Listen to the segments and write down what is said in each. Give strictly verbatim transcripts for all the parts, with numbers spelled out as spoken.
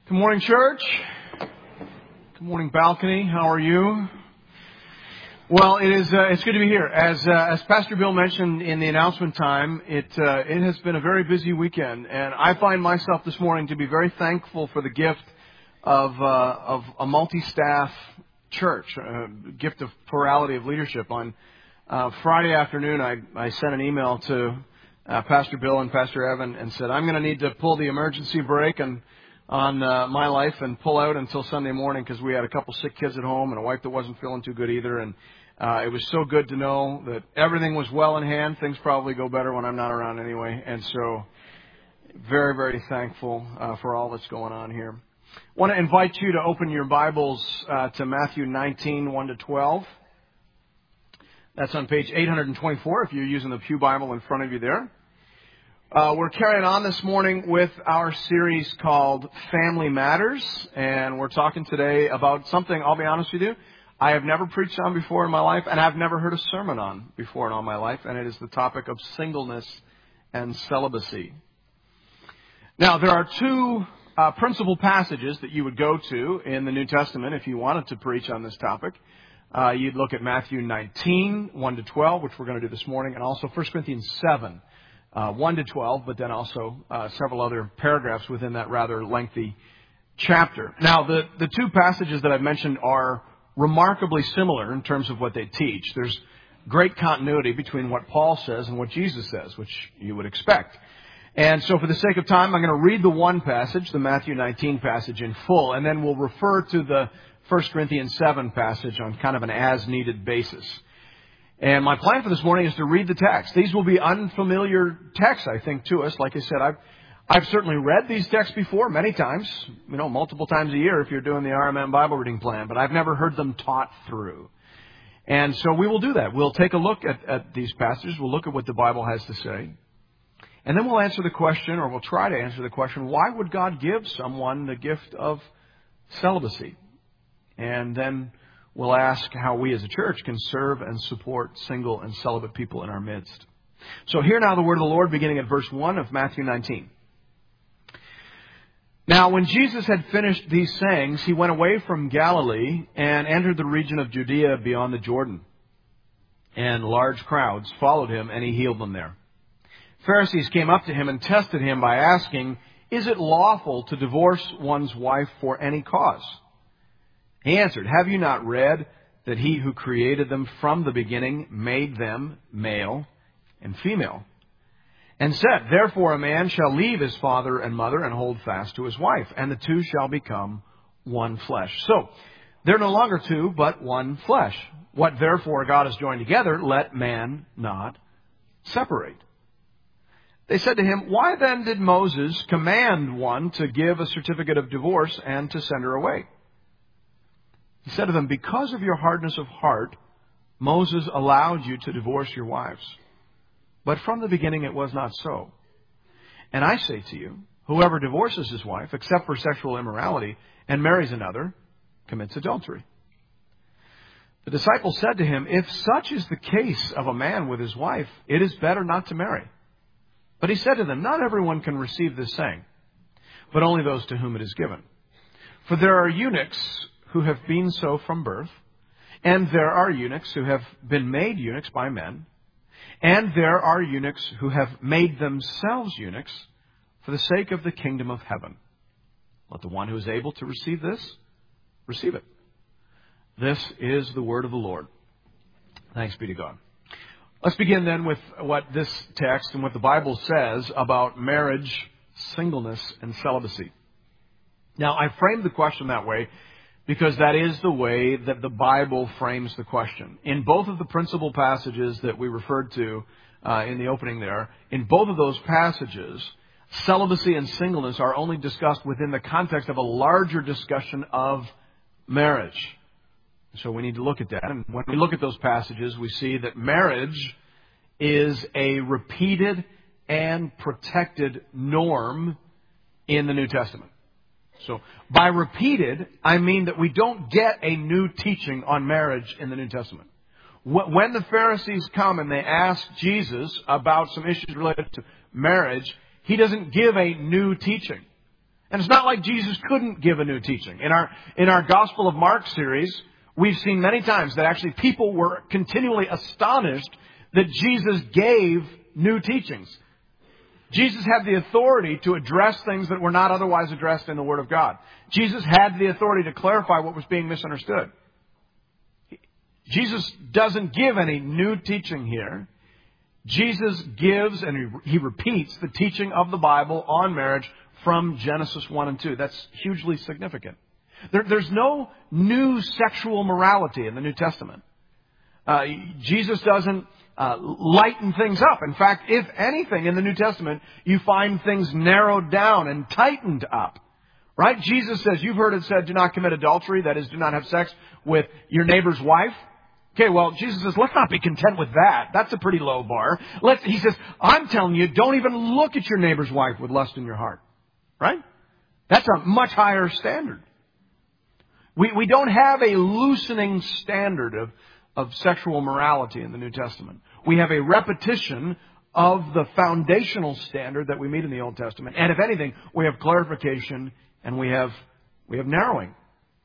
Good morning, church. Good morning, balcony. How are you? Well, it is. Uh, it's good to be here. As uh, as Pastor Bill mentioned in the announcement time, it uh, it has been a very busy weekend, and I find myself this morning to be very thankful for the gift of uh, of a multi-staff church, a gift of plurality of leadership. On uh, Friday afternoon, I I sent an email to uh, Pastor Bill and Pastor Evan and said I'm going to need to pull the emergency brake and. on uh, my life and pull out until Sunday morning because we had a couple sick kids at home and a wife that wasn't feeling too good either. And uh, it was so good to know that everything was well in hand. Things probably go better when I'm not around anyway. And so very, very thankful uh, for all that's going on here. I want to invite you to open your Bibles uh, to Matthew nineteen, one to twelve. That's on page eight twenty-four if you're using the Pew Bible in front of you there. Uh, we're carrying on this morning with our series called Family Matters, and we're talking today about something, I'll be honest with you, I have never preached on before in my life, and I've never heard a sermon on before in all my life, and it is the topic of singleness and celibacy. Now, there are two uh, principal passages that you would go to in the New Testament if you wanted to preach on this topic. Uh, you'd look at Matthew nineteen, one to twelve, which we're going to do this morning, and also First Corinthians seven. Uh, one to twelve, but then also uh, several other paragraphs within that rather lengthy chapter. Now, the, the two passages that I've mentioned are remarkably similar in terms of what they teach. There's great continuity between what Paul says and what Jesus says, which you would expect. And so for the sake of time, I'm going to read the one passage, the Matthew nineteen passage in full, and then we'll refer to the First Corinthians seven passage on kind of an as-needed basis. And my plan for this morning is to read the text. These will be unfamiliar texts, I think, to us. Like I said, I've I've certainly read these texts before many times, you know, multiple times a year if you're doing the R M M Bible reading plan, but I've never heard them taught through. And so we will do that. We'll take a look at, at these passages. We'll look at what the Bible has to say. And then we'll answer the question, or we'll try to answer the question, why would God give someone the gift of celibacy? And then we'll ask how we as a church can serve and support single and celibate people in our midst. So hear now the word of the Lord beginning at verse one of Matthew nineteen. Now when Jesus had finished these sayings, he went away from Galilee and entered the region of Judea beyond the Jordan. And large crowds followed him, and he healed them there. Pharisees came up to him and tested him by asking, "Is it lawful to divorce one's wife for any cause?" He answered, "Have you not read that he who created them from the beginning made them male and female? And said, therefore a man shall leave his father and mother and hold fast to his wife, and the two shall become one flesh. So, they're no longer two, but one flesh. What therefore God has joined together, let man not separate." They said to him, "Why then did Moses command one to give a certificate of divorce and to send her away?" He said to them, "Because of your hardness of heart, Moses allowed you to divorce your wives. But from the beginning it was not so. And I say to you, whoever divorces his wife, except for sexual immorality, and marries another, commits adultery." The disciples said to him, "If such is the case of a man with his wife, it is better not to marry." But he said to them, "Not everyone can receive this saying, but only those to whom it is given. For there are eunuchs who have been so from birth, and there are eunuchs who have been made eunuchs by men, and there are eunuchs who have made themselves eunuchs for the sake of the kingdom of heaven. Let the one who is able to receive this, receive it." This is the word of the Lord. Thanks be to God. Let's begin then with what this text and what the Bible says about marriage, singleness, and celibacy. Now, I framed the question that way because that is the way that the Bible frames the question. In both of the principal passages that we referred to uh, in the opening there, in both of those passages, celibacy and singleness are only discussed within the context of a larger discussion of marriage. So we need to look at that. And when we look at those passages, we see that marriage is a repeated and protected norm in the New Testament. So by repeated, I mean that we don't get a new teaching on marriage in the New Testament. When the Pharisees come and they ask Jesus about some issues related to marriage, he doesn't give a new teaching. And it's not like Jesus couldn't give a new teaching. In our, in our Gospel of Mark series, we've seen many times that actually people were continually astonished that Jesus gave new teachings. Jesus had the authority to address things that were not otherwise addressed in the Word of God. Jesus had the authority to clarify what was being misunderstood. Jesus doesn't give any new teaching here. Jesus gives and he repeats the teaching of the Bible on marriage from Genesis one and two. That's hugely significant. There, there's no new sexual morality in the New Testament. Uh, Jesus doesn't uh, lighten things up. In fact, if anything, in the New Testament, you find things narrowed down and tightened up. Right? Jesus says, you've heard it said, do not commit adultery. That is, do not have sex with your neighbor's wife. Okay, well, Jesus says, let's not be content with that. That's a pretty low bar. Let's, he says, I'm telling you, don't even look at your neighbor's wife with lust in your heart. Right? That's a much higher standard. We, we don't have a loosening standard of, of sexual morality in the New Testament. We have a repetition of the foundational standard that we meet in the Old Testament. And if anything, we have clarification and we have, we have narrowing.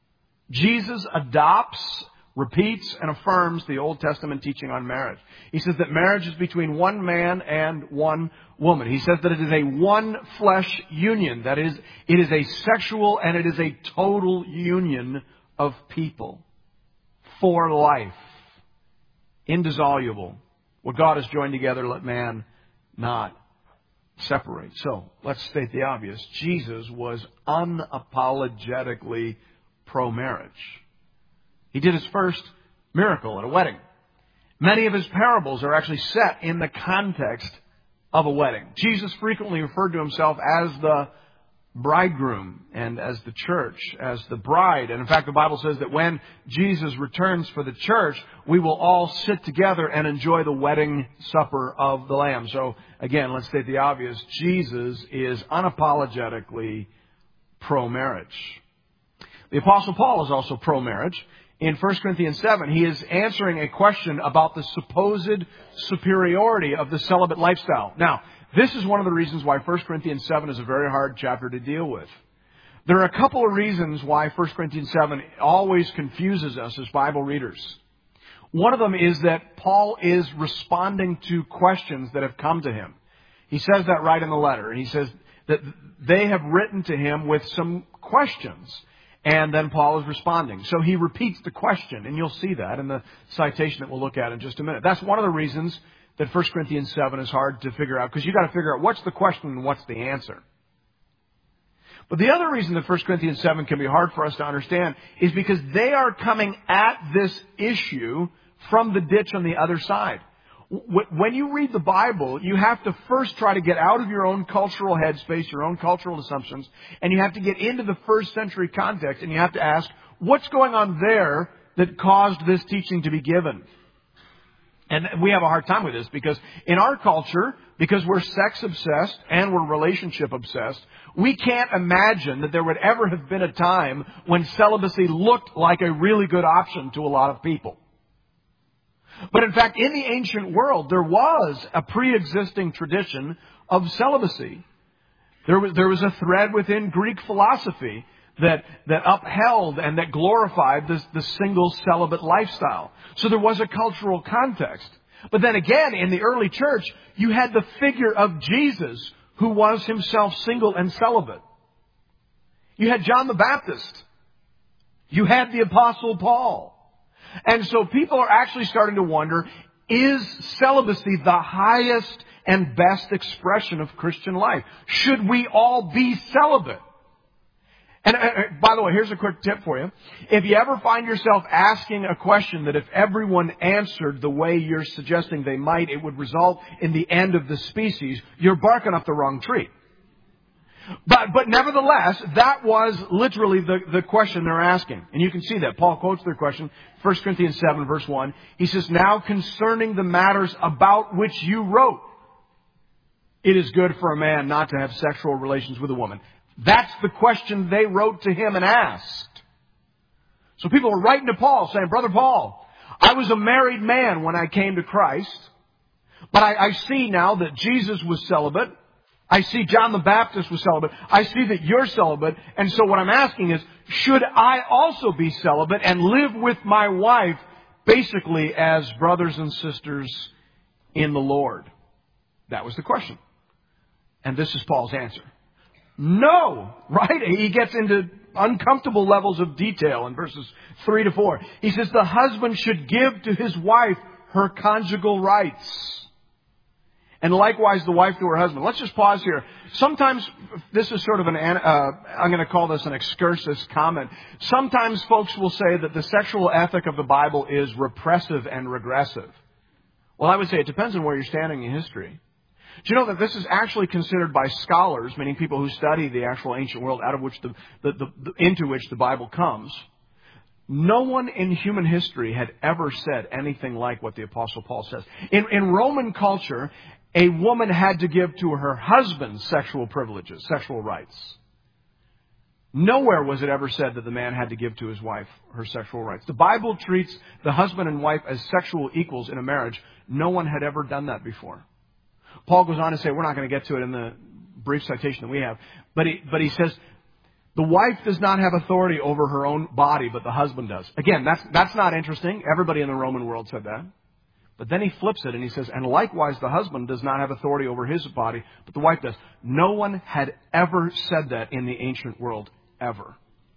Jesus adopts, repeats, and affirms the Old Testament teaching on marriage. He says that marriage is between one man and one woman. He says that it is a one flesh union. That is, it is a sexual and it is a total union of people for life. Indissoluble. What God has joined together, let man not separate. So, let's state the obvious. Jesus was unapologetically pro-marriage. He did his first miracle at a wedding. Many of his parables are actually set in the context of a wedding. Jesus frequently referred to himself as the bridegroom and as the church, as the bride. And in fact, the Bible says that when Jesus returns for the church, we will all sit together and enjoy the wedding supper of the Lamb. So again, let's state the obvious. Jesus is unapologetically pro-marriage. The Apostle Paul is also pro-marriage. In First Corinthians seven, he is answering a question about the supposed superiority of the celibate lifestyle. Now, this is one of the reasons why First Corinthians seven is a very hard chapter to deal with. There are a couple of reasons why First Corinthians seven always confuses us as Bible readers. One of them is that Paul is responding to questions that have come to him. He says that right in the letter. He says that they have written to him with some questions. And then Paul is responding. So he repeats the question, and you'll see that in the citation that we'll look at in just a minute. That's one of the reasons that First Corinthians seven is hard to figure out, because you've got to figure out what's the question and what's the answer. But the other reason that First Corinthians seven can be hard for us to understand is because they are coming at this issue from the ditch on the other side. When you read the Bible, you have to first try to get out of your own cultural headspace, your own cultural assumptions, and you have to get into the first century context, and you have to ask, what's going on there that caused this teaching to be given? And we have a hard time with this because in our culture, because we're sex obsessed and we're relationship obsessed, we can't imagine that there would ever have been a time when celibacy looked like a really good option to a lot of people. But in fact, in the ancient world, there was a pre-existing tradition of celibacy. There was, there was a thread within Greek philosophy that, that upheld and that glorified this, the single celibate lifestyle. So there was a cultural context. But then again, in the early church, you had the figure of Jesus, who was himself single and celibate. You had John the Baptist. You had the Apostle Paul. And so people are actually starting to wonder, is celibacy the highest and best expression of Christian life? Should we all be celibate? And uh, by the way, here's a quick tip for you. If you ever find yourself asking a question that if everyone answered the way you're suggesting they might, it would result in the end of the species, you're barking up the wrong tree. But, but nevertheless, that was literally the, the question they're asking. And you can see that. Paul quotes their question, First Corinthians seven, verse one. He says, now concerning the matters about which you wrote, it is good for a man not to have sexual relations with a woman. That's the question they wrote to him and asked. So people were writing to Paul saying, Brother Paul, I was a married man when I came to Christ, but I, I see now that Jesus was celibate. I see John the Baptist was celibate. I see that you're celibate. And so what I'm asking is, should I also be celibate and live with my wife basically as brothers and sisters in the Lord? That was the question. And this is Paul's answer. No, right? He gets into uncomfortable levels of detail in verses three to four. He says the husband should give to his wife her conjugal rights. And likewise the wife to her husband. Let's just pause here. Sometimes, this is sort of an, uh, I'm going to call this an excursus comment. Sometimes folks will say that the sexual ethic of the Bible is repressive and regressive. Well, I would say it depends on where you're standing in history. Do you know that this is actually considered by scholars, meaning people who study the actual ancient world out of which the, the, the, the into which the Bible comes? No one in human history had ever said anything like what the Apostle Paul says. In, in Roman culture, a woman had to give to her husband sexual privileges, sexual rights. Nowhere was it ever said that the man had to give to his wife her sexual rights. The Bible treats the husband and wife as sexual equals in a marriage. No one had ever done that before. Paul goes on to say, we're not going to get to it in the brief citation that we have, but he, but he says, the wife does not have authority over her own body, but the husband does. Again, that's, that's not interesting. Everybody in the Roman world said that. But then he flips it and he says, and likewise the husband does not have authority over his body, but the wife does. No one had ever said that in the ancient world, ever.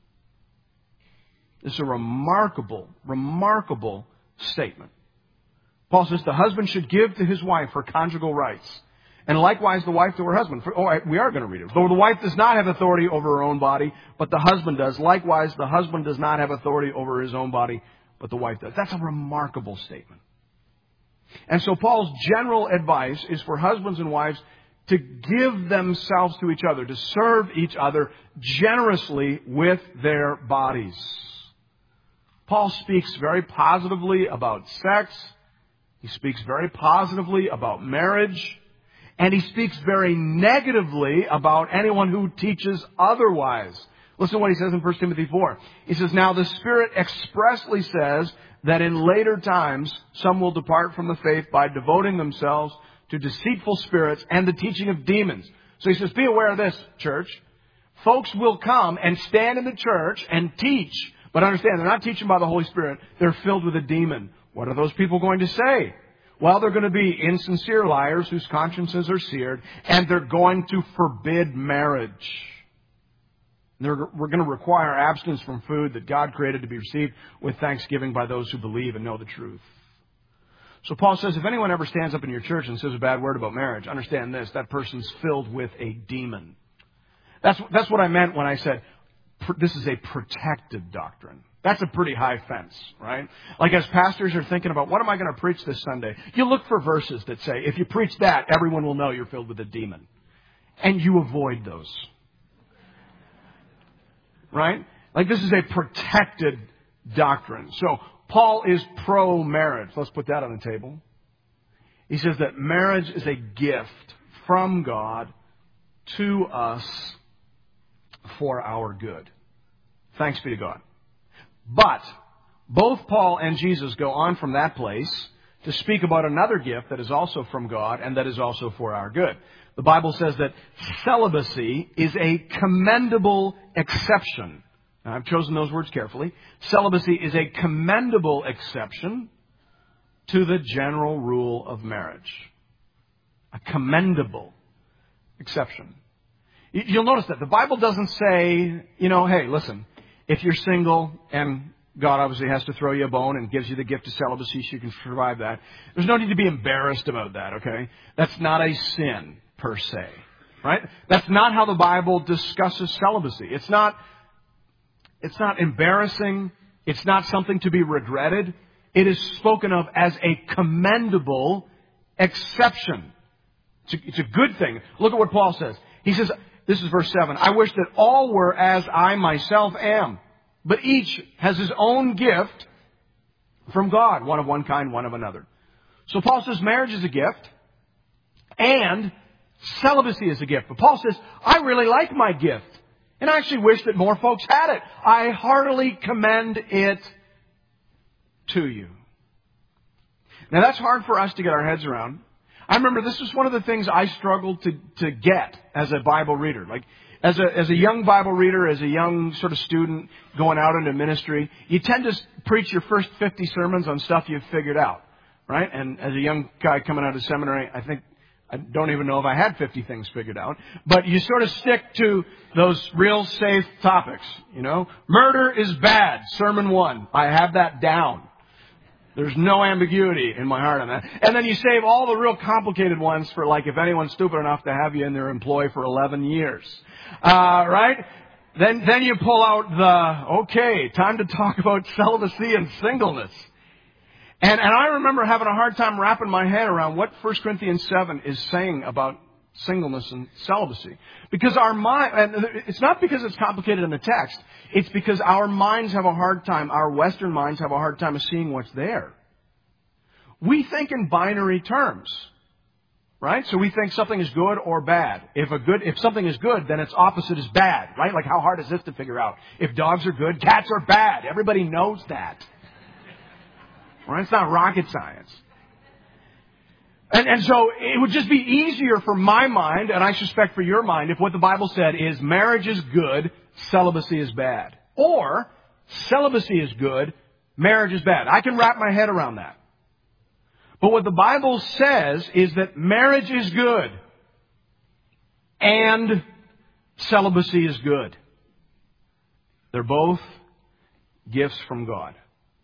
It's a remarkable, remarkable statement. Paul says the husband should give to his wife her conjugal rights, and likewise the wife to her husband. For, oh, we are going to read it. Though the wife does not have authority over her own body, but the husband does. Likewise, the husband does not have authority over his own body, but the wife does. That's a remarkable statement. And so Paul's general advice is for husbands and wives to give themselves to each other, to serve each other generously with their bodies. Paul speaks very positively about sex. He speaks very positively about marriage. And he speaks very negatively about anyone who teaches otherwise. Listen to what he says in First Timothy four. He says, now the Spirit expressly says that in later times some will depart from the faith by devoting themselves to deceitful spirits and the teaching of demons. So he says, be aware of this, church. Folks will come and stand in the church and teach. But understand, they're not teaching by the Holy Spirit. They're filled with a demon. What are those people going to say? Well, they're going to be insincere liars whose consciences are seared, and they're going to forbid marriage. They're, we're going to require abstinence from food that God created to be received with thanksgiving by those who believe and know the truth. So Paul says, if anyone ever stands up in your church and says a bad word about marriage, understand this, that person's filled with a demon. That's, that's what I meant when I said this is a protected doctrine. That's a pretty high fence, right? Like as pastors are thinking about, what am I going to preach this Sunday? You look for verses that say, if you preach that, everyone will know you're filled with a demon. And you avoid those. Right? Like this is a protected doctrine. So Paul is pro-marriage. Let's put that on the table. He says that marriage is a gift from God to us for our good. Thanks be to God. But both Paul and Jesus go on from that place to speak about another gift that is also from God and that is also for our good. The Bible says that celibacy is a commendable exception. Now, I've chosen those words carefully. Celibacy is a commendable exception to the general rule of marriage. A commendable exception. You'll notice that the Bible doesn't say, you know, hey, listen, if you're single and God obviously has to throw you a bone and gives you the gift of celibacy so you can survive that, there's no need to be embarrassed about that, okay? That's not a sin per se, right? That's not how the Bible discusses celibacy. It's not, it's not embarrassing. It's not something to be regretted. It is spoken of as a commendable exception. It's a, it's a good thing. Look at what Paul says. He says, this is verse seven, I wish that all were as I myself am, but each has his own gift from God, one of one kind, one of another. So Paul says marriage is a gift and celibacy is a gift. But Paul says, I really like my gift. And I actually wish that more folks had it. I heartily commend it to you. Now that's hard for us to get our heads around. I remember this was one of the things I struggled to, to get as a Bible reader. Like, as a, as a young Bible reader, as a young sort of student going out into ministry, you tend to preach your first fifty sermons on stuff you've figured out, right? And as a young guy coming out of seminary, I think, I don't even know if I had fifty things figured out. But you sort of stick to those real safe topics, you know. Murder is bad, sermon one. I have that down. There's no ambiguity in my heart on that. And then you save all the real complicated ones for, like, if anyone's stupid enough to have you in their employ for eleven years. Uh, right? Then, then you pull out the, okay, time to talk about celibacy and singleness. And, and I remember having a hard time wrapping my head around what First Corinthians seven is saying about singleness and celibacy. Because our mind, and it's not because it's complicated in the text, it's because our minds have a hard time, our Western minds have a hard time of seeing what's there. We think in binary terms, right? So we think something is good or bad. If a good, if something is good, then its opposite is bad, right? Like, how hard is this to figure out? If dogs are good, cats are bad. Everybody knows that. Right? It's not rocket science. And, and so it would just be easier for my mind, and I suspect for your mind, if what the Bible said is marriage is good, celibacy is bad. Or celibacy is good, marriage is bad. I can wrap my head around that. But what the Bible says is that marriage is good and celibacy is good. They're both gifts from God.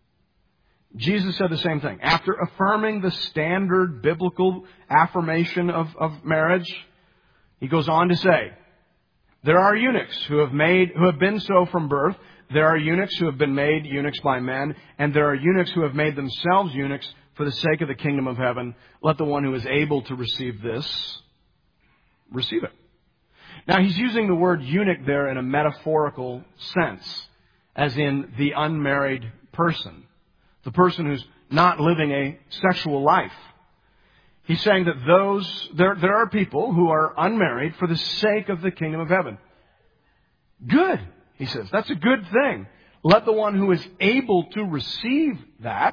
Jesus said the same thing. After affirming the standard biblical affirmation of, of marriage, he goes on to say, there are eunuchs who have made, who have been so from birth. There are eunuchs who have been made eunuchs by men, and there are eunuchs who have made themselves eunuchs for the sake of the kingdom of heaven. Let the one who is able to receive this, receive it. Now, he's using the word eunuch there in a metaphorical sense, as in the unmarried person. The person who's not living a sexual life. He's saying that those, there, there are people who are unmarried for the sake of the kingdom of heaven. Good, he says. That's a good thing. Let the one who is able to receive that,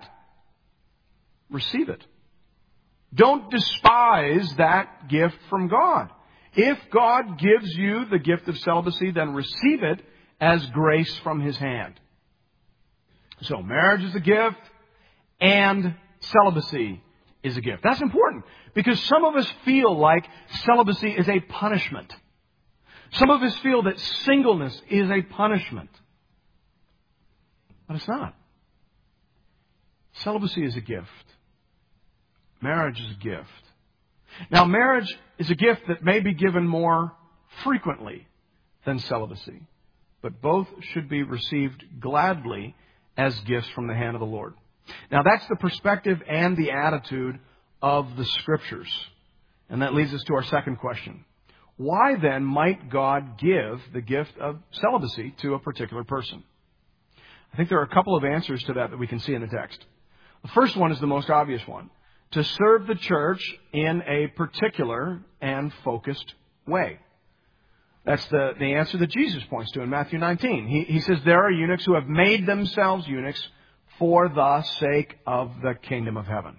receive it. Don't despise that gift from God. If God gives you the gift of celibacy, then receive it as grace from His hand. So marriage is a gift and celibacy is a gift. That's important because some of us feel like celibacy is a punishment. Some of us feel that singleness is a punishment. But it's not. Celibacy is a gift. Marriage is a gift. Now, marriage is a gift that may be given more frequently than celibacy, but both should be received gladly as gifts from the hand of the Lord. Now, that's the perspective and the attitude of the Scriptures. And that leads us to our second question. Why then might God give the gift of celibacy to a particular person? I think there are a couple of answers to that that we can see in the text. The first one is the most obvious one. To serve the church in a particular and focused way. That's the, the answer that Jesus points to in Matthew nineteen. He, he says there are eunuchs who have made themselves eunuchs for the sake of the kingdom of heaven.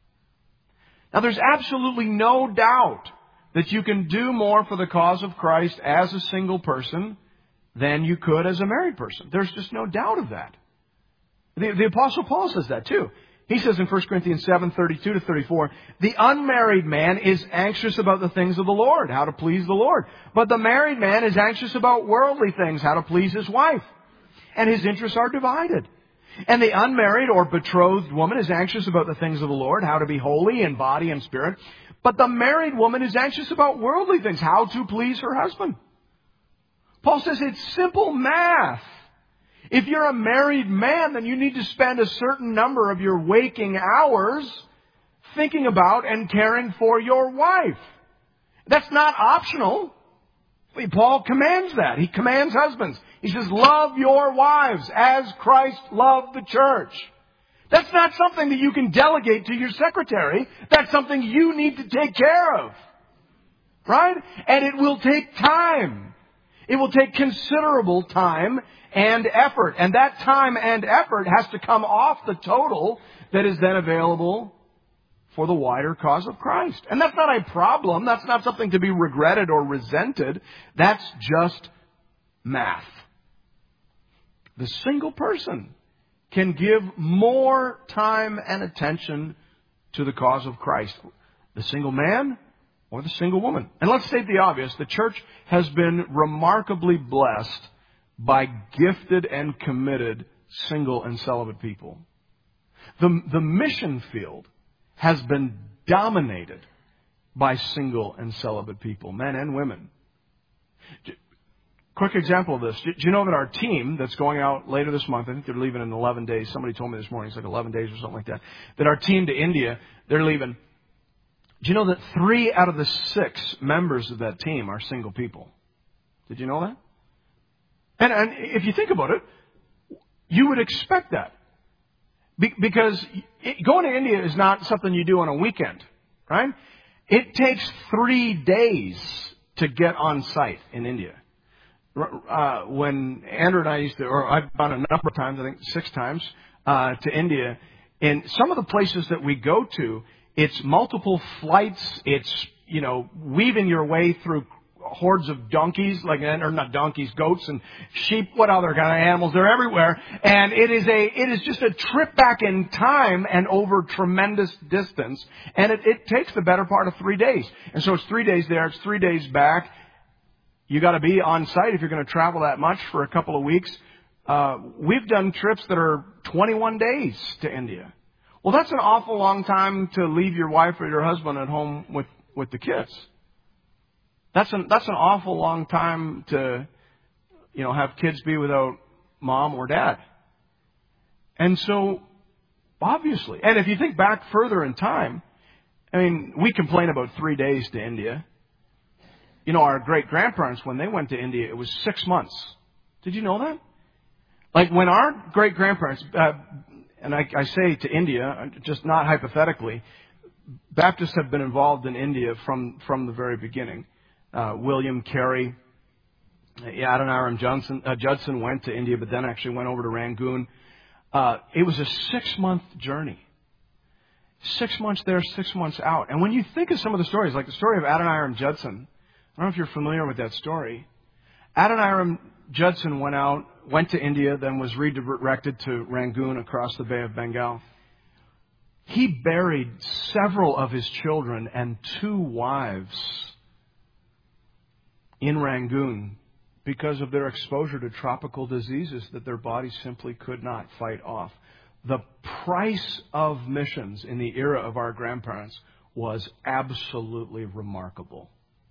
Now, there's absolutely no doubt that you can do more for the cause of Christ as a single person than you could as a married person. There's just no doubt of that. The, the Apostle Paul says that too. He says in First Corinthians seven, thirty-two to thirty-four, the unmarried man is anxious about the things of the Lord, how to please the Lord. But the married man is anxious about worldly things, how to please his wife. And his interests are divided. And the unmarried or betrothed woman is anxious about the things of the Lord, how to be holy in body and spirit. But the married woman is anxious about worldly things, how to please her husband. Paul says it's simple math. If you're a married man, then you need to spend a certain number of your waking hours thinking about and caring for your wife. That's not optional. Paul commands that. He commands husbands. He says, love your wives as Christ loved the church. That's not something that you can delegate to your secretary. That's something you need to take care of. Right? And it will take time. It will take considerable time and effort. And that time and effort has to come off the total that is then available for the wider cause of Christ. And that's not a problem. That's not something to be regretted or resented. That's just math. The single person can give more time and attention to the cause of Christ. The single man or the single woman. And let's state the obvious. The church has been remarkably blessed by gifted and committed single and celibate people. The, the mission field has been dominated by single and celibate people, men and women. Quick example of this. Do you know that our team that's going out later this month, I think they're leaving in eleven days. Somebody told me this morning, it's like eleven days or something like that. That our team to India, they're leaving. Do you know that three out of the six members of that team are single people? Did you know that? And, and if you think about it, you would expect that. Be, because it, going to India is not something you do on a weekend, right? It takes three days to get on site in India. Uh, when Andrew and I used to, or I've gone a number of times, I think six times, uh, to India, and some of the places that we go to, it's multiple flights, it's, you know, weaving your way through hordes of donkeys, like, or not donkeys, goats and sheep, what other kind of animals, they're everywhere. And it is a, it is just a trip back in time and over tremendous distance. And it, it takes the better part of three days. And so it's three days there, it's three days back. You got to be on site if you're going to travel that much for a couple of weeks. Uh, we've done trips that are twenty-one days to India. Well, that's an awful long time to leave your wife or your husband at home with, with the kids. That's an, that's an awful long time to, you know, have kids be without mom or dad. And so, obviously, and if you think back further in time, I mean, we complain about three days to India. You know, our great-grandparents, when they went to India, it was six months. Did you know that? Like, when our great-grandparents, uh, and I, I say to India, just not hypothetically, Baptists have been involved in India from, from the very beginning. Uh, William Carey, Adoniram Judson, uh, Judson went to India, but then actually went over to Rangoon. Uh, it was a six-month journey. Six months there, six months out. And when you think of some of the stories, like the story of Adoniram Judson, I don't know if you're familiar with that story. Adoniram Judson went out, went to India, then was redirected to Rangoon across the Bay of Bengal. He buried several of his children and two wives in Rangoon because of their exposure to tropical diseases that their bodies simply could not fight off. The price of missions in the era of our grandparents was absolutely remarkable.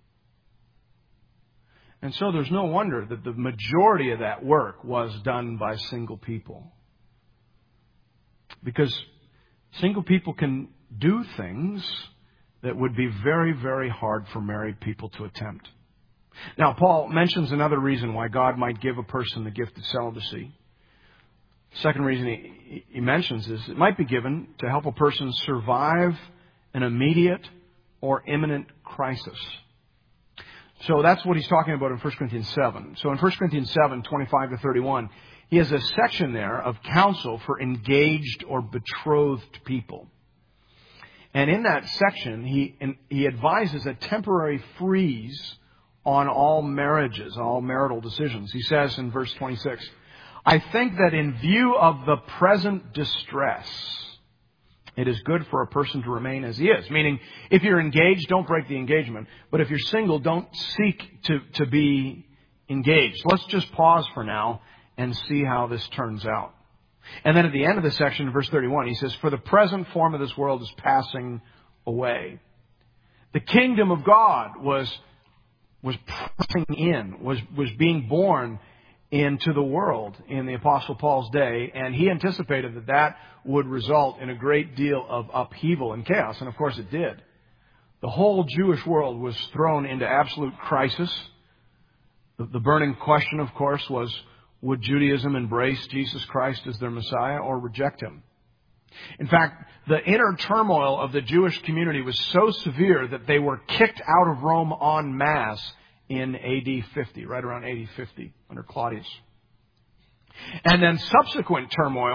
And so there's no wonder that the majority of that work was done by single people. Because single people can do things that would be very, very hard for married people to attempt. Now, Paul mentions another reason why God might give a person the gift of celibacy. Second reason he, he mentions is it might be given to help a person survive an immediate or imminent crisis. So that's what he's talking about in First Corinthians seven. So in First Corinthians seven, twenty-five to thirty-one, he has a section there of counsel for engaged or betrothed people. And in that section, he, he advises a temporary freeze on all marriages, all marital decisions. He says in verse twenty-six, I think that in view of the present distress, it is good for a person to remain as he is. Meaning, if you're engaged, don't break the engagement. But if you're single, don't seek to, to be engaged. Let's just pause for now and see how this turns out. And then at the end of the section, verse thirty-one, he says, for the present form of this world is passing away. The kingdom of God was, was pressing in, was, was being born into the world in the Apostle Paul's day, and he anticipated that that would result in a great deal of upheaval and chaos, and of course it did. The whole Jewish world was thrown into absolute crisis. The, the burning question, of course, was, would Judaism embrace Jesus Christ as their Messiah or reject him? In fact, the inner turmoil of the Jewish community was so severe that they were kicked out of Rome en masse in A D fifty, right around A D fifty, under Claudius. And then subsequent turmoils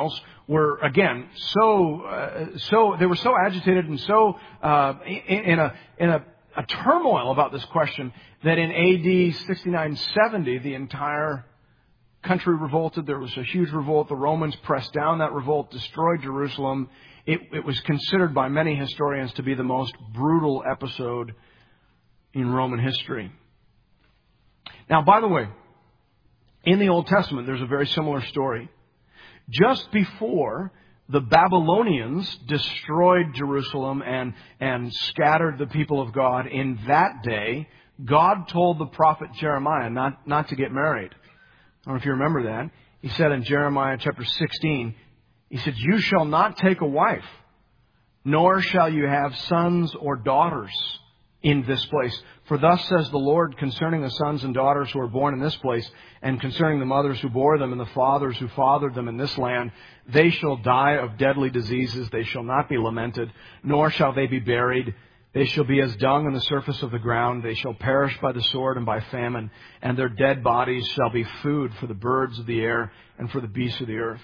were, again, so, uh, so, they were so agitated and so, uh, in, in a, in a, a turmoil about this question that in A D sixty-nine seventy, the entire country revolted. There was a huge revolt. The Romans pressed down that revolt, destroyed Jerusalem. It, it was considered by many historians to be the most brutal episode in Roman history. Now, by the way, in the Old Testament, there's a very similar story. Just before the Babylonians destroyed Jerusalem and, and scattered the people of God in that day, God told the prophet Jeremiah not, not to get married. I don't know if you remember that. He said in Jeremiah chapter sixteen, he said, "You shall not take a wife, nor shall you have sons or daughters in this place. For thus says the Lord concerning the sons and daughters who are born in this place, and concerning the mothers who bore them and the fathers who fathered them in this land, they shall die of deadly diseases. They shall not be lamented, nor shall they be buried. They shall be as dung on the surface of the ground. They shall perish by the sword and by famine, and their dead bodies shall be food for the birds of the air and for the beasts of the earth."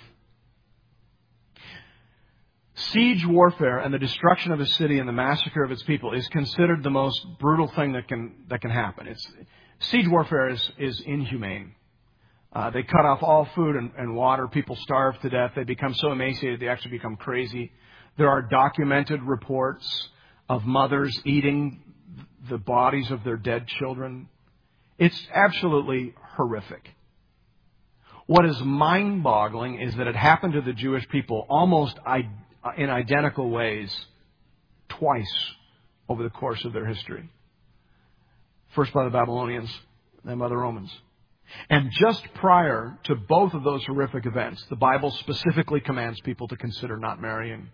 Siege warfare and the destruction of a city and the massacre of its people is considered the most brutal thing that can that can happen. It's, siege warfare is, is inhumane. Uh, they cut off all food and, and water. People starve to death. They become so emaciated they actually become crazy. There are documented reports of mothers eating the bodies of their dead children. It's absolutely horrific. What is mind-boggling is that it happened to the Jewish people almost in identical ways twice over the course of their history. First by the Babylonians, then by the Romans. And just prior to both of those horrific events, the Bible specifically commands people to consider not marrying.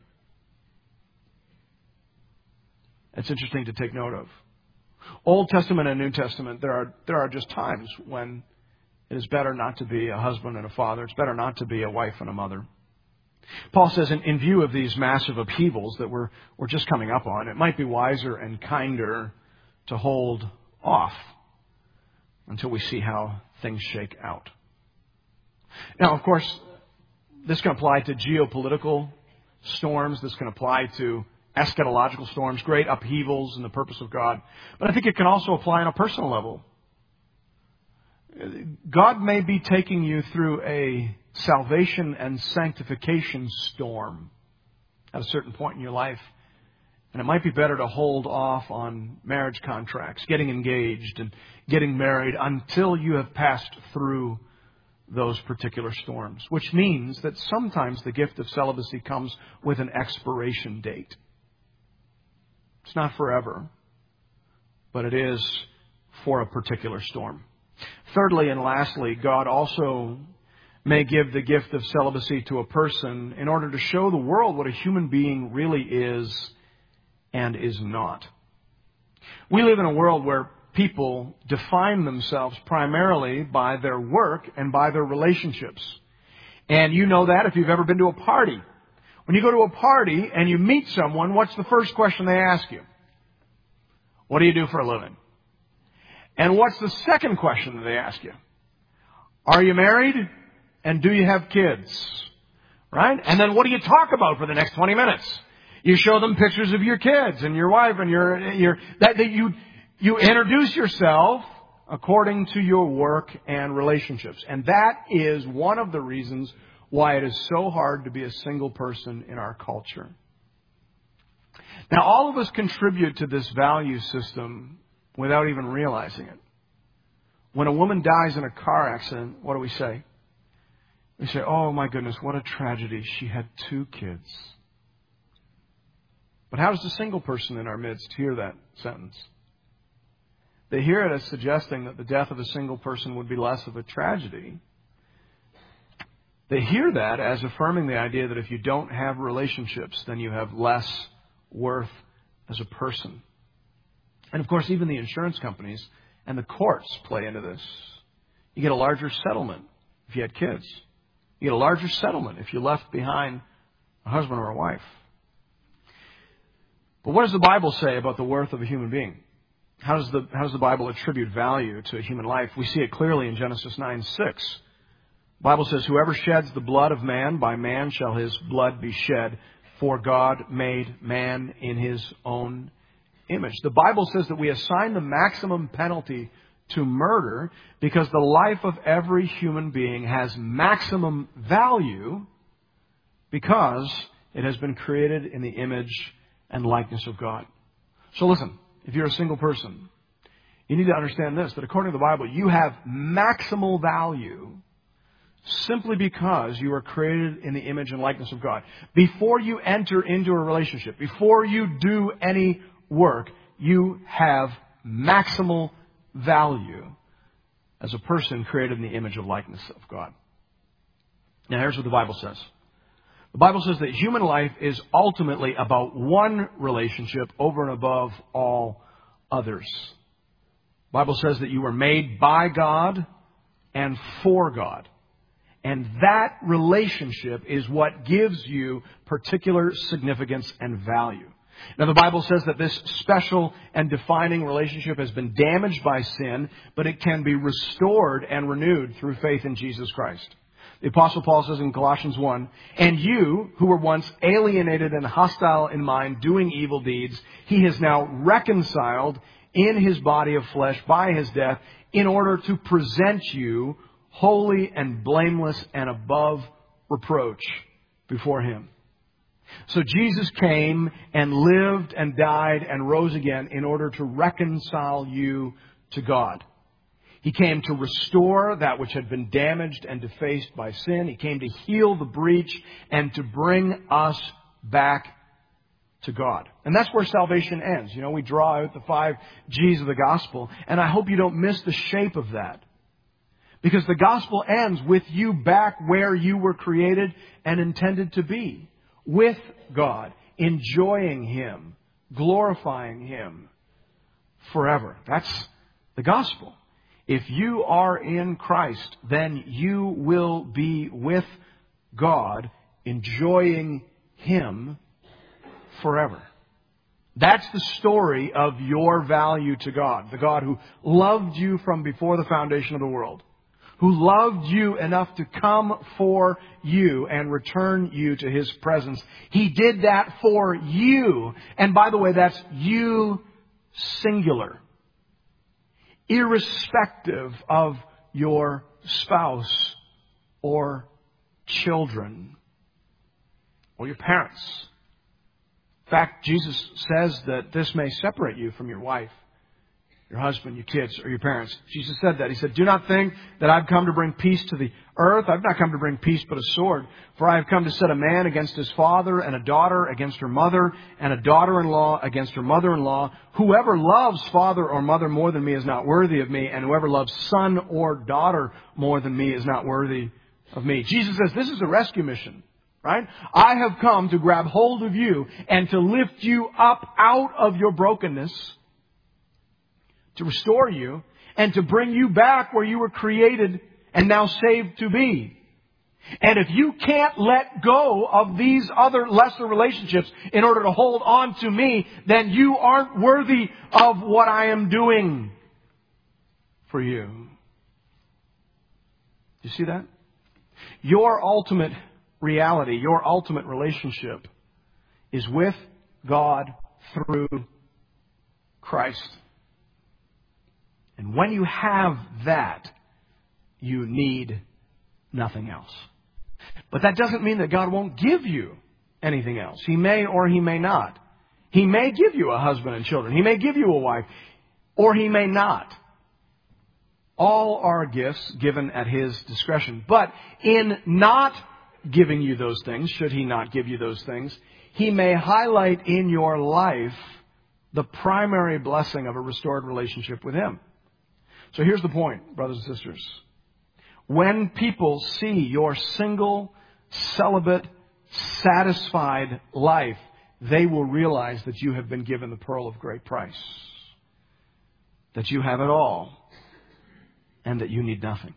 It's interesting to take note of. Old Testament and New Testament, there are there are just times when it is better not to be a husband and a father. It's better not to be a wife and a mother. Paul says in, in view of these massive upheavals that we're, we're just coming up on, it might be wiser and kinder to hold off until we see how things shake out. Now, of course, this can apply to geopolitical storms. This can apply to eschatological storms, great upheavals in the purpose of God. But I think it can also apply on a personal level. God may be taking you through a salvation and sanctification storm at a certain point in your life. And it might be better to hold off on marriage contracts, getting engaged and getting married until you have passed through those particular storms. Which means that sometimes the gift of celibacy comes with an expiration date. It's not forever, but it is for a particular storm. Thirdly and lastly, God also may give the gift of celibacy to a person in order to show the world what a human being really is and is not. We live in a world where people define themselves primarily by their work and by their relationships. And you know that if you've ever been to a party. When you go to a party and you meet someone, what's the first question they ask you? What do you do for a living? And what's the second question that they ask you? Are you married? And do you have kids? Right? And then what do you talk about for the next twenty minutes? You show them pictures of your kids and your wife and your, your, that, that you, you introduce yourself according to your work and relationships. And that is one of the reasons why it is so hard to be a single person in our culture. Now, all of us contribute to this value system without even realizing it. When a woman dies in a car accident, what do we say? We say, oh my goodness, what a tragedy. She had two kids. But how does the single person in our midst hear that sentence? They hear it as suggesting that the death of a single person would be less of a tragedy. They hear that as affirming the idea that if you don't have relationships, then you have less worth as a person. And of course, even the insurance companies and the courts play into this. You get a larger settlement if you had kids. You get a larger settlement if you left behind a husband or a wife. But what does the Bible say about the worth of a human being? How does the, how does the Bible attribute value to a human life? We see it clearly in Genesis nine six. The Bible says, whoever sheds the blood of man, by man shall his blood be shed, for God made man in his own image. The Bible says that we assign the maximum penalty to murder because the life of every human being has maximum value because it has been created in the image and likeness of God. So listen, if you're a single person, you need to understand this, that according to the Bible, you have maximal value simply because you are created in the image and likeness of God. Before you enter into a relationship, before you do any work, you have maximal value as a person created in the image and likeness of God. Now here's what the Bible says. The Bible says that human life is ultimately about one relationship over and above all others. The Bible says that you were made by God and for God. And that relationship is what gives you particular significance and value. Now, the Bible says that this special and defining relationship has been damaged by sin, but it can be restored and renewed through faith in Jesus Christ. The Apostle Paul says in Colossians one, and you, who were once alienated and hostile in mind, doing evil deeds, he has now reconciled in his body of flesh by his death in order to present you holy and blameless and above reproach before him. So Jesus came and lived and died and rose again in order to reconcile you to God. He came to restore that which had been damaged and defaced by sin. He came to heal the breach and to bring us back to God. And that's where salvation ends. You know, we draw out the five G's of the gospel, and I hope you don't miss the shape of that. Because the gospel ends with you back where you were created and intended to be. With God. Enjoying Him. Glorifying Him. Forever. That's the gospel. If you are in Christ, then you will be with God, enjoying Him forever. That's the story of your value to God. The God who loved you from before the foundation of the world. Who loved you enough to come for you and return you to His presence. He did that for you. And by the way, that's you singular. Irrespective of your spouse or children or your parents. In fact, Jesus says that this may separate you from your wife, your husband, your kids, or your parents. Jesus said that. He said, do not think that I've come to bring peace to the earth. I've not come to bring peace but a sword. For I have come to set a man against his father, and a daughter against her mother, and a daughter-in-law against her mother-in-law. Whoever loves father or mother more than me is not worthy of me, and whoever loves son or daughter more than me is not worthy of me. Jesus says this is a rescue mission. Right? I have come to grab hold of you and to lift you up out of your brokenness, to restore you, and to bring you back where you were created and now saved to be. And if you can't let go of these other lesser relationships in order to hold on to me, then you aren't worthy of what I am doing for you. You see that? Your ultimate reality, your ultimate relationship is with God through Christ. And when you have that, you need nothing else. But that doesn't mean that God won't give you anything else. He may or He may not. He may give you a husband and children. He may give you a wife. Or He may not. All are gifts given at His discretion. But in not giving you those things, should He not give you those things, He may highlight in your life the primary blessing of a restored relationship with Him. So here's the point, brothers and sisters. When people see your single, celibate, satisfied life, they will realize that you have been given the pearl of great price. That you have it all. And that you need nothing.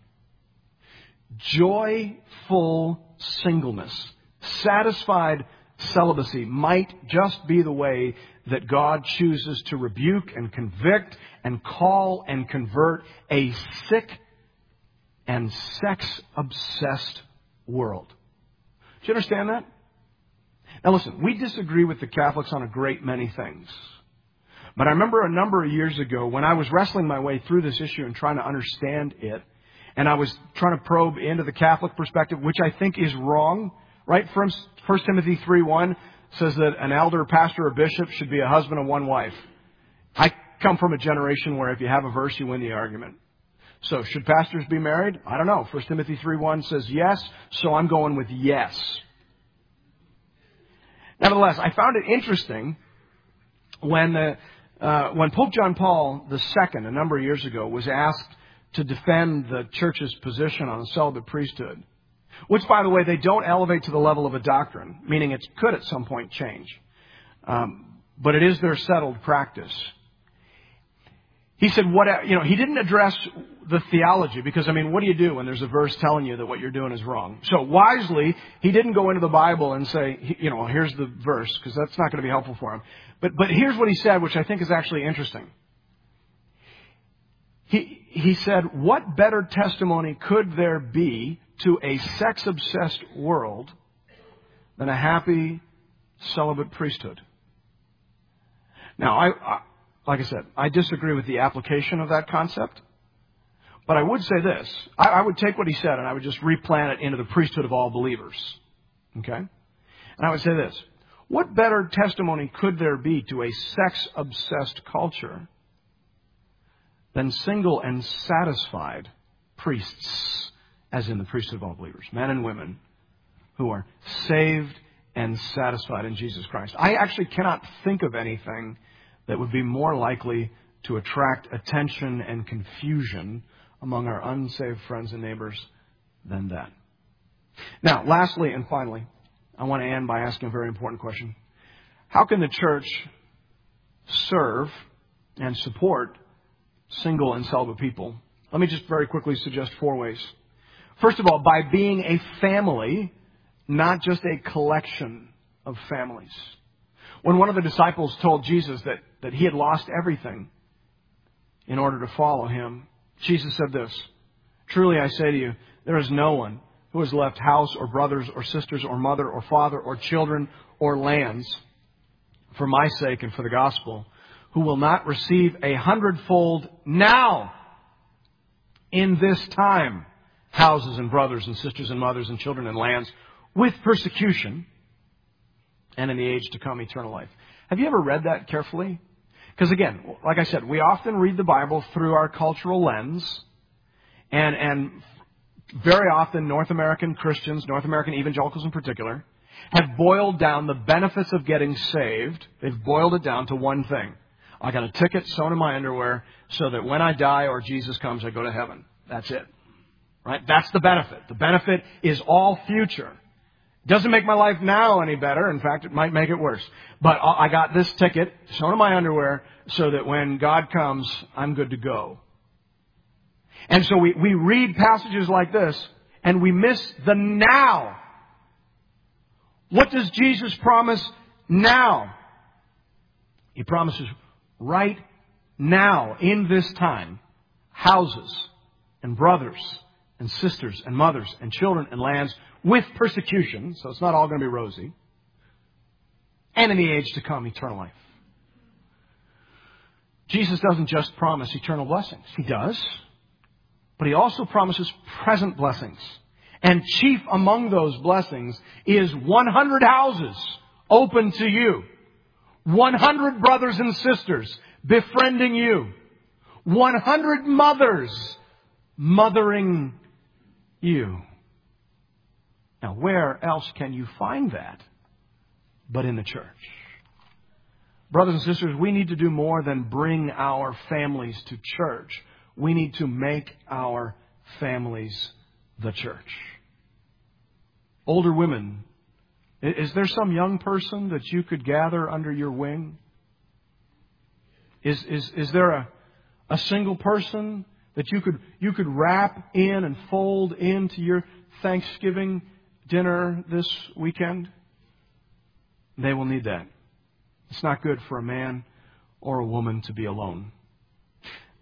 Joyful singleness, satisfied celibacy might just be the way that God chooses to rebuke and convict and call and convert a sick and sex-obsessed world. Do you understand that? Now listen, we disagree with the Catholics on a great many things. But I remember a number of years ago when I was wrestling my way through this issue and trying to understand it, and I was trying to probe into the Catholic perspective, which I think is wrong, right? First Timothy three one says that an elder, pastor, or bishop should be a husband of one wife. I come from a generation where if you have a verse, you win the argument. So should pastors be married? I don't know. First Timothy three one says yes, so I'm going with yes. Nevertheless, I found it interesting when the, uh, when Pope John Paul the Second, a number of years ago, was asked to defend the Church's position on the celibate priesthood, which, by the way, they don't elevate to the level of a doctrine, meaning it could at some point change. Um, but it is their settled practice. He said, what, you know, he didn't address the theology because, I mean, what do you do when there's a verse telling you that what you're doing is wrong? So wisely, he didn't go into the Bible and say, you know, here's the verse, because that's not going to be helpful for him. But, but here's what he said, which I think is actually interesting. He, he said, what better testimony could there be to a sex-obsessed world than a happy celibate priesthood? Now, I, I Like I said, I disagree with the application of that concept. But I would say this. I, I would take what he said and I would just replant it into the priesthood of all believers. Okay? And I would say this. What better testimony could there be to a sex-obsessed culture than single and satisfied priests, as in the priesthood of all believers, men and women who are saved and satisfied in Jesus Christ? I actually cannot think of anything that would be more likely to attract attention and confusion among our unsaved friends and neighbors than that. Now, lastly and finally, I want to end by asking a very important question. How can the church serve and support single and celibate people? Let me just very quickly suggest four ways. First of all, by being a family, not just a collection of families. When one of the disciples told Jesus that, that he had lost everything in order to follow him, Jesus said this, "Truly I say to you, there is no one who has left house or brothers or sisters or mother or father or children or lands for my sake and for the gospel, who will not receive a hundredfold now in this time houses and brothers and sisters and mothers and children and lands with persecution, and in the age to come, eternal life." Have you ever read that carefully? Because again, like I said, we often read the Bible through our cultural lens, and, and very often North American Christians, North American evangelicals in particular, have boiled down the benefits of getting saved. They've boiled it down to one thing. I got a ticket sewn in my underwear so that when I die or Jesus comes, I go to heaven. That's it. Right? That's the benefit. The benefit is all future. Doesn't make my life now any better. In fact, it might make it worse. But I got this ticket sewn in my underwear so that when God comes, I'm good to go. And so we, we read passages like this and we miss the now. What does Jesus promise now? He promises right now, in this time, houses and brothers and sisters and mothers and children and lands with persecution, so it's not all going to be rosy, and in the age to come, eternal life. Jesus doesn't just promise eternal blessings. He does, but he also promises present blessings. And chief among those blessings is one hundred houses open to you, one hundred brothers and sisters befriending you, one hundred mothers mothering you. Now, where else can you find that but in the church? Brothers and sisters, we need to do more than bring our families to church. We need to make our families the church. Older women, is there some young person that you could gather under your wing? Is, is, is there a, a single person that you could, you could wrap in and fold into your Thanksgiving dinner this weekend? They will need that. It's not good for a man or a woman to be alone.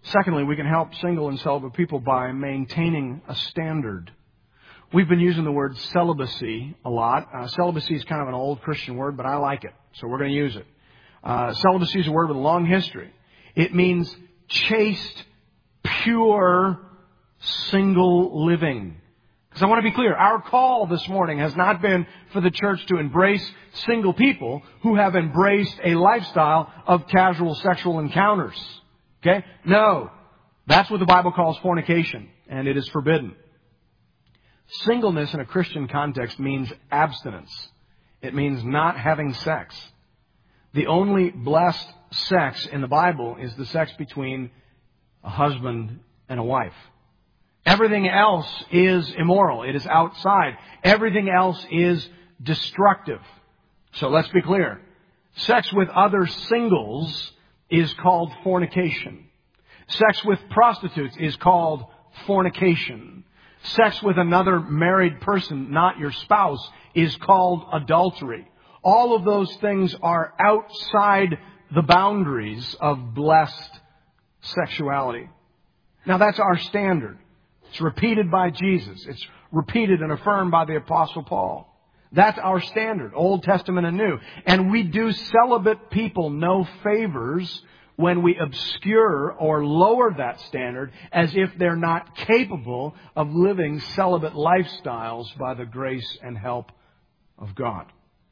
Secondly, we can help single and celibate people by maintaining a standard. We've been using the word celibacy a lot. Uh, celibacy is kind of an old Christian word, but I like it, so we're going to use it. Uh, celibacy is a word with a long history. It means chaste, pure, single living. Because I want to be clear, our call this morning has not been for the church to embrace single people who have embraced a lifestyle of casual sexual encounters. Okay? No. That's what the Bible calls fornication, and it is forbidden. Singleness in a Christian context means abstinence. It means not having sex. The only blessed sex in the Bible is the sex between a husband and a wife. Everything else is immoral. It is outside. Everything else is destructive. So let's be clear. Sex with other singles is called fornication. Sex with prostitutes is called fornication. Sex with another married person, not your spouse, is called adultery. All of those things are outside the boundaries of blessed sexuality. Now that's our standard. It's repeated by Jesus. It's repeated and affirmed by the Apostle Paul. That's our standard, Old Testament and New. And we do celibate people no favors when we obscure or lower that standard as if they're not capable of living celibate lifestyles by the grace and help of God.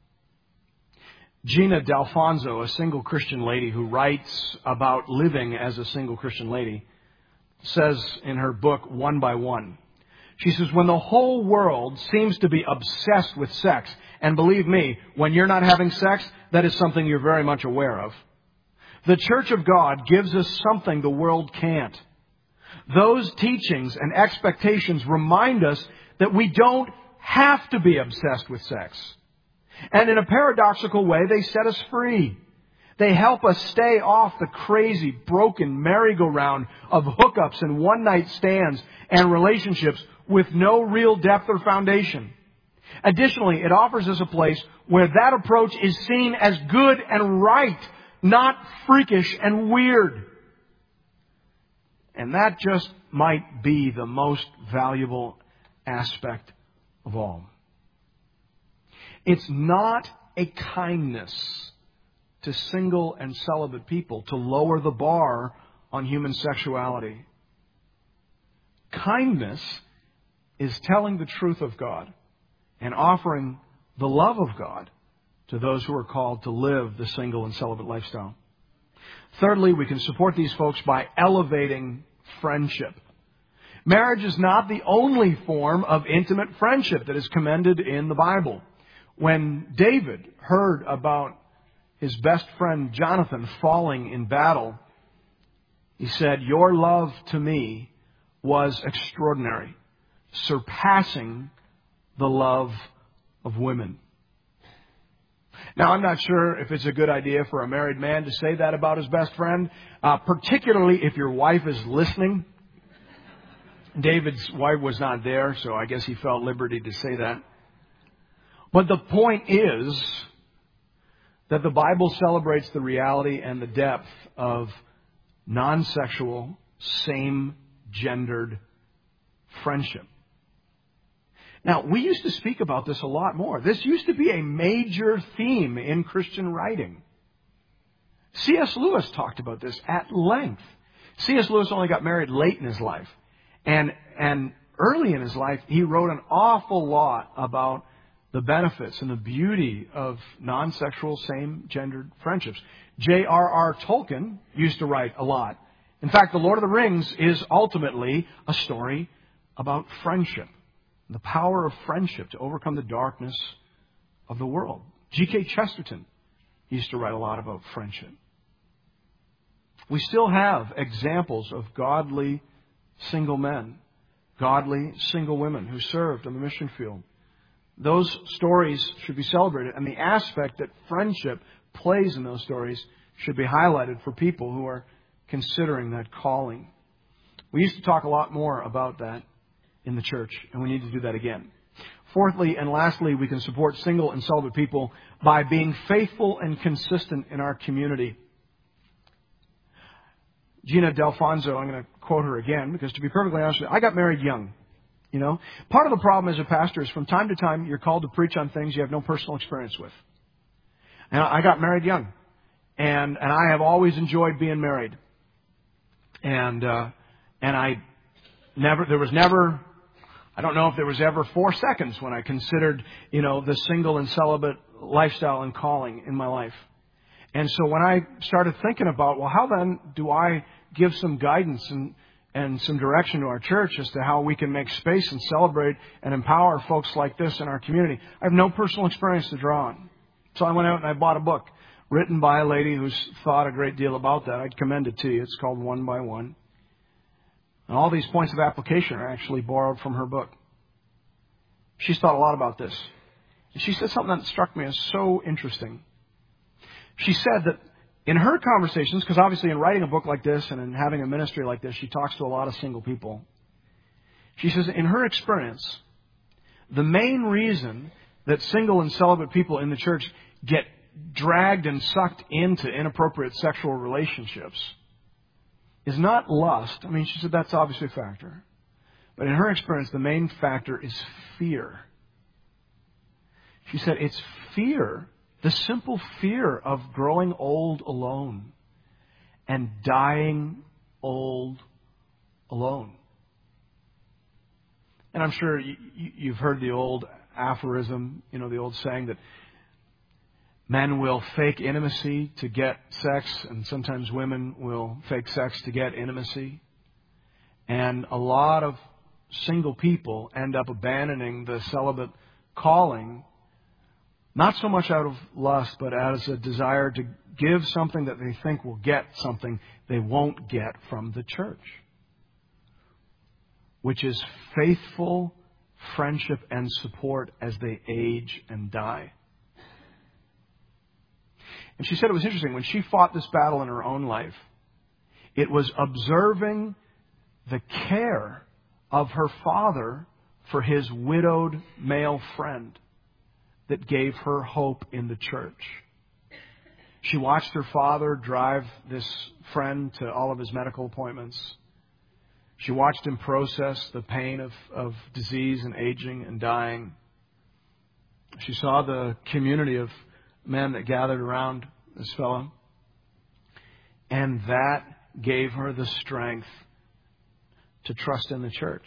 Gina D'Alfonso, a single Christian lady who writes about living as a single Christian lady, says in her book, One by One, she says, when the whole world seems to be obsessed with sex, and believe me, when you're not having sex, that is something you're very much aware of. The Church of God gives us something the world can't. Those teachings and expectations remind us that we don't have to be obsessed with sex. And in a paradoxical way, they set us free. They help us stay off the crazy, broken merry-go-round of hookups and one-night stands and relationships with no real depth or foundation. Additionally, it offers us a place where that approach is seen as good and right, not freakish and weird. And that just might be the most valuable aspect of all. It's not a kindness to single and celibate people to lower the bar on human sexuality. Kindness is telling the truth of God and offering the love of God to those who are called to live the single and celibate lifestyle. Thirdly, we can support these folks by elevating friendship. Marriage is not the only form of intimate friendship that is commended in the Bible. When David heard about his best friend Jonathan falling in battle, he said, "Your love to me was extraordinary, surpassing the love of women." Now, I'm not sure if it's a good idea for a married man to say that about his best friend, uh, particularly if your wife is listening. David's wife was not there, so I guess he felt liberty to say that. But the point is that the Bible celebrates the reality and the depth of non-sexual, same-gendered friendship. Now, we used to speak about this a lot more. This used to be a major theme in Christian writing. C S Lewis talked about this at length. C S Lewis only got married late in his life. And, and early in his life, he wrote an awful lot about the benefits and the beauty of non-sexual, same-gendered friendships. J R R Tolkien used to write a lot. In fact, The Lord of the Rings is ultimately a story about friendship, the power of friendship to overcome the darkness of the world. G K Chesterton used to write a lot about friendship. We still have examples of godly single men, godly single women who served on the mission field. Those stories should be celebrated, and the aspect that friendship plays in those stories should be highlighted for people who are considering that calling. We used to talk a lot more about that in the church, and we need to do that again. Fourthly and lastly, we can support single and celibate people by being faithful and consistent in our community. Gina Delfonso, I'm going to quote her again, because to be perfectly honest with you, I got married young. You know, part of the problem as a pastor is from time to time you're called to preach on things you have no personal experience with. And I got married young, and and I have always enjoyed being married. And uh, and I never there was never I don't know if there was ever four seconds when I considered, you know, the single and celibate lifestyle and calling in my life. And so when I started thinking about, well, how then do I give some guidance and and some direction to our church as to how we can make space and celebrate and empower folks like this in our community, I have no personal experience to draw on. So I went out and I bought a book written by a lady who's thought a great deal about that. I'd commend it to you. It's called One by One. And all these points of application are actually borrowed from her book. She's thought a lot about this. And she said something that struck me as so interesting. She said that in her conversations, because obviously in writing a book like this and in having a ministry like this, she talks to a lot of single people. She says in her experience, the main reason that single and celibate people in the church get dragged and sucked into inappropriate sexual relationships is not lust. I mean, she said that's obviously a factor. But in her experience, the main factor is fear. She said it's fear, the simple fear of growing old alone and dying old alone. And I'm sure you've heard the old aphorism, you know, the old saying that men will fake intimacy to get sex, and sometimes women will fake sex to get intimacy. And a lot of single people end up abandoning the celibate calling, not so much out of lust, but as a desire to give something that they think will get something they won't get from the church, which is faithful friendship and support as they age and die. And she said it was interesting. When she fought this battle in her own life, it was observing the care of her father for his widowed male friend that gave her hope in the church. She watched her father drive this friend to all of his medical appointments. She watched him process the pain of, of disease and aging and dying. She saw the community of men that gathered around this fellow. And that gave her the strength to trust in the church.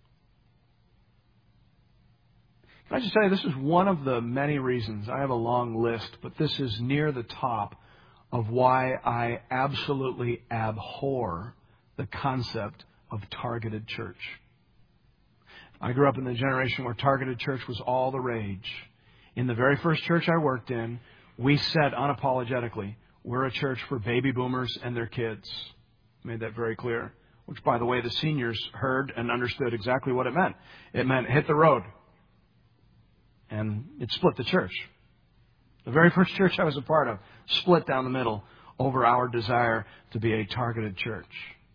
Can I just tell you, this is one of the many reasons. I have a long list, but this is near the top of why I absolutely abhor the concept of targeted church. I grew up in the generation where targeted church was all the rage. In the very first church I worked in, we said unapologetically, we're a church for baby boomers and their kids. Made that very clear. Which, by the way, the seniors heard and understood exactly what it meant. It meant hit the road. And it split the church. The very first church I was a part of split down the middle over our desire to be a targeted church.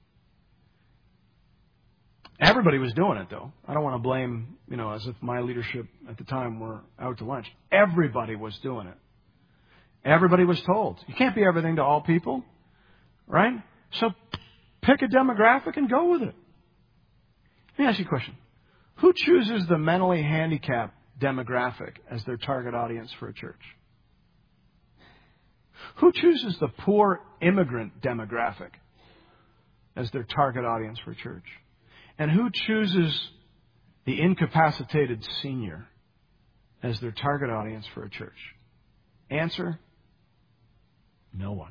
Everybody was doing it, though. I don't want to blame, you know, as if my leadership at the time were out to lunch. Everybody was doing it. Everybody was told. You can't be everything to all people, right? So pick a demographic and go with it. Let me ask you a question. Who chooses the mentally handicapped demographic as their target audience for a church? Who chooses the poor immigrant demographic as their target audience for a church? And who chooses the incapacitated senior as their target audience for a church? Answer, no one.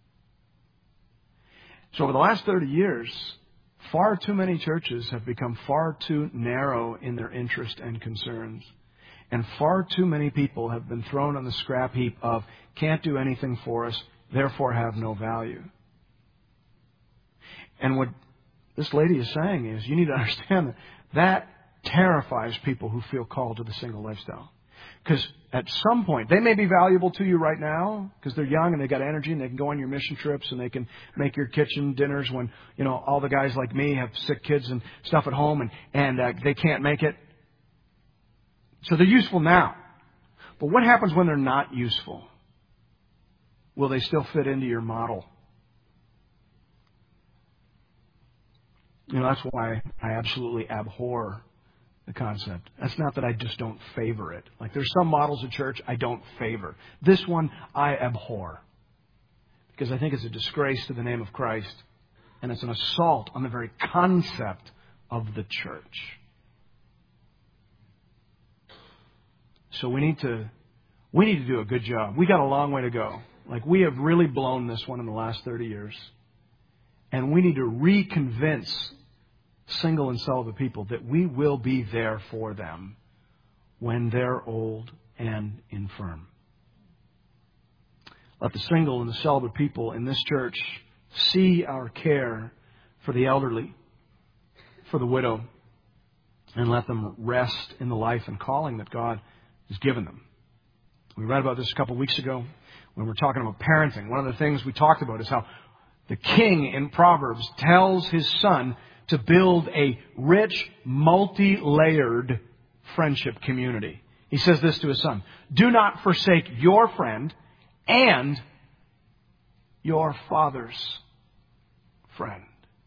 So over the last thirty years, far too many churches have become far too narrow in their interest and concerns. And far too many people have been thrown on the scrap heap of can't do anything for us, therefore have no value. And what this lady is saying is you need to understand that that terrifies people who feel called to the single lifestyle. Because at some point, they may be valuable to you right now because they're young and they got energy and they can go on your mission trips and they can make your kitchen dinners when, you know, all the guys like me have sick kids and stuff at home and, and uh, they can't make it. So they're useful now. But what happens when they're not useful? Will they still fit into your model? You know, that's why I absolutely abhor the concept. That's not that I just don't favor it. Like, there's some models of church I don't favor. This one I abhor. Because I think it's a disgrace to the name of Christ. And it's an assault on the very concept of the church. So we need to, we need to do a good job. We got a long way to go. Like, we have really blown this one in the last thirty years. And we need to reconvince single and celibate people that we will be there for them when they're old and infirm. Let the single and the celibate people in this church see our care for the elderly, for the widow, and let them rest in the life and calling that God has given them. We read about this a couple of weeks ago when we were talking about parenting. One of the things we talked about is how the king in Proverbs tells his son to build a rich, multi-layered friendship community. He says this to his son: do not forsake your friend and your father's friend.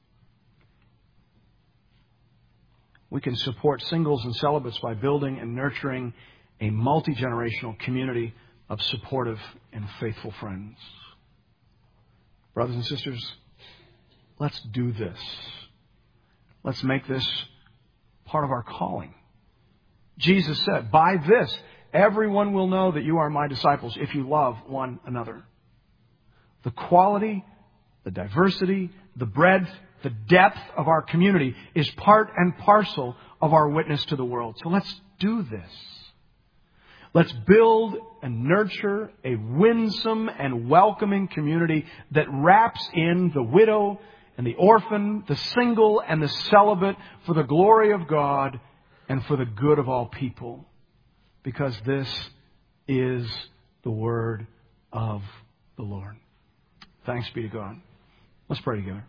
We can support singles and celibates by building and nurturing a multi-generational community of supportive and faithful friends. Brothers and sisters, let's do this. Let's make this part of our calling. Jesus said, by this, everyone will know that you are my disciples if you love one another. The quality, the diversity, the breadth, the depth of our community is part and parcel of our witness to the world. So let's do this. Let's build and nurture a winsome and welcoming community that wraps in the widow and the orphan, the single and the celibate for the glory of God and for the good of all people. Because this is the word of the Lord. Thanks be to God. Let's pray together.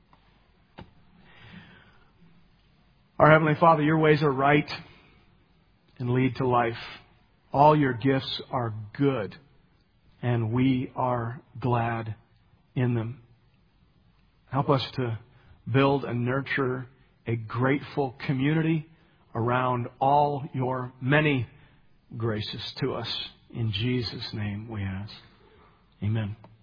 Our Heavenly Father, your ways are right and lead to life. All your gifts are good, and we are glad in them. Help us to build and nurture a grateful community around all your many graces to us. In Jesus' name we ask. Amen.